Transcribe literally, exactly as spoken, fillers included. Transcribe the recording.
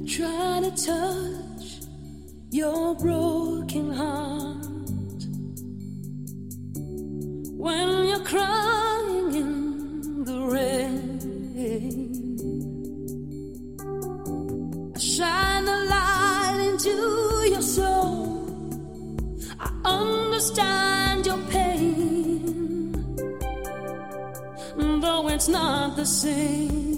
try to touch your broken heart when you're crying in the rain. Shine a light into your soul. I understand your pain, though it's not the same.